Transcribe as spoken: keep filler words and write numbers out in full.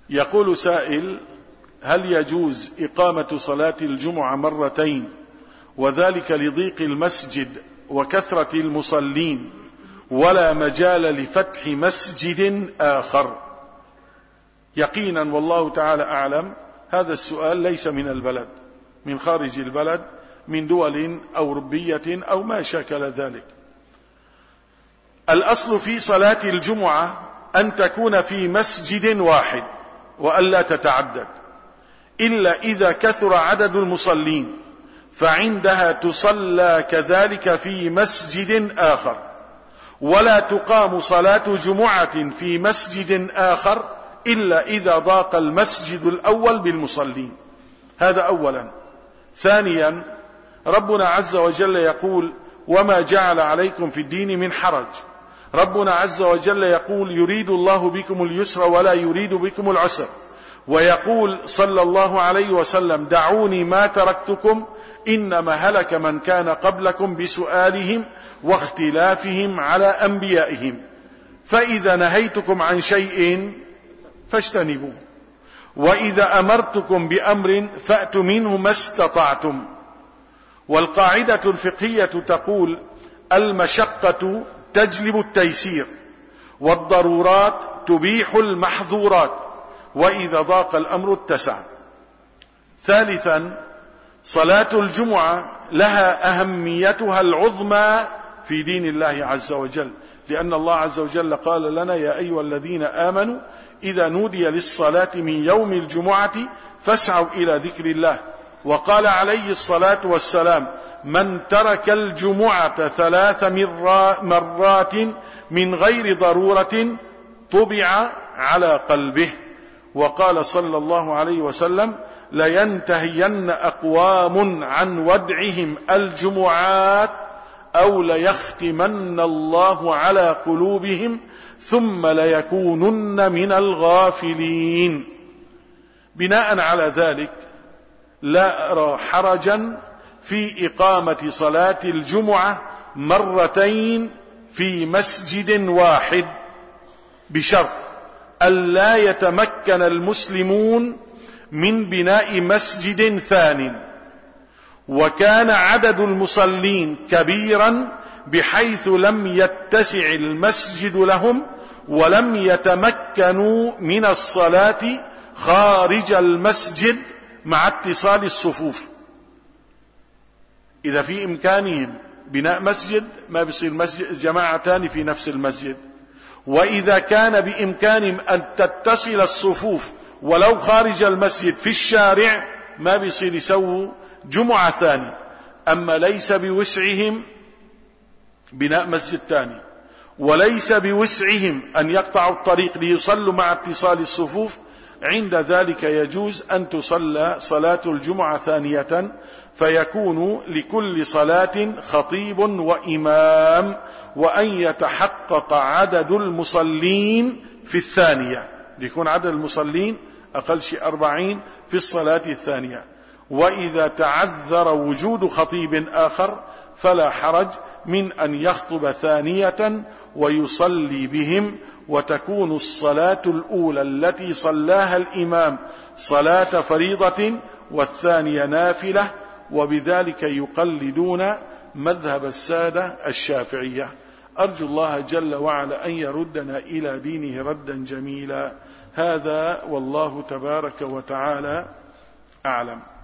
يقول سائل: هل يجوز إقامة صلاة الجمعة مرتين وذلك لضيق المسجد وكثرة المصلين ولا مجال لفتح مسجد آخر؟ يقينا والله تعالى أعلم هذا السؤال ليس من البلد، من خارج البلد، من دول أوروبية أو ما شاكل ذلك. الأصل في صلاة الجمعة أن تكون في مسجد واحد وألا تتعدد، إلا إذا كثر عدد المصلين فعندها تصلى كذلك في مسجد آخر، ولا تقام صلاة جمعة في مسجد آخر إلا إذا ضاق المسجد الأول بالمصلين. هذا أولا. ثانيا، ربنا عز وجل يقول: وما جعل عليكم في الدين من حرج. ربنا عز وجل يقول: يريد الله بكم اليسر ولا يريد بكم العسر. ويقول صلى الله عليه وسلم: دعوني ما تركتكم إنما هلك من كان قبلكم بسؤالهم واختلافهم على أنبيائهم، فإذا نهيتكم عن شيء فاجتنبوه، وإذا أمرتكم بأمر فأتوا منه ما استطعتم. والقاعدة الفقهية تقول: المشقة تجلب التيسير، والضرورات تبيح المحظورات، وإذا ضاق الأمر اتسع. ثالثا، صلاة الجمعة لها أهميتها العظمى في دين الله عز وجل، لأن الله عز وجل قال لنا: يا أيها الذين آمنوا إذا نودي للصلاة من يوم الجمعة فاسعوا إلى ذكر الله. وقال عليه الصلاة والسلام: من ترك الجمعة ثلاث مرات من غير ضرورة طبع على قلبه. وقال صلى الله عليه وسلم: لينتهين أقوام عن ودعهم الجمعات أو ليختمن الله على قلوبهم ثم ليكونن من الغافلين. بناء على ذلك لا أرى حرجا في إقامة صلاة الجمعة مرتين في مسجد واحد، بشرط ألا يتمكن المسلمون من بناء مسجد ثان، وكان عدد المصلين كبيرا بحيث لم يتسع المسجد لهم ولم يتمكنوا من الصلاة خارج المسجد مع اتصال الصفوف. إذا في إمكانهم بناء مسجد ما بيصير مسجد جماعتان في نفس المسجد، وإذا كان بإمكانهم أن تتصل الصفوف ولو خارج المسجد في الشارع ما بيصير يسووا جمعة ثاني. أما ليس بوسعهم بناء مسجد ثاني، وليس بوسعهم أن يقطعوا الطريق ليصلوا مع اتصال الصفوف، عند ذلك يجوز أن تصلى صلاة الجمعة ثانية، فيكون لكل صلاة خطيب وإمام، وأن يتحقق عدد المصلين في الثانية، ليكون عدد المصلين أقل شيء أربعين في الصلاة الثانية. وإذا تعذر وجود خطيب آخر فلا حرج من أن يخطب ثانية ويصلي بهم، وتكون الصلاة الأولى التي صلاها الإمام صلاة فريضة والثانية نافلة، وبذلك يقلدون مذهب السادة الشافعية. أرجو الله جل وعلا أن يردنا إلى دينه ردا جميلا. هذا والله تبارك وتعالى أعلم.